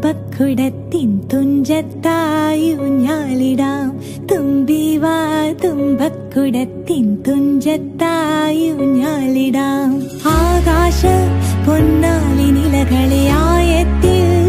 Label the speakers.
Speaker 1: തുമ്പക്കുടത്തിൻ തുഞ്ചത്തായൂഞ്ഞാലിടാം. തുമ്പിവാ തുമ്പക്കുടത്തിൻ തുഞ്ചത്തായൂഞ്ഞാലിടാം. ആകാശ പൊന്നാലി നിലകളെ ആയത്തിൽ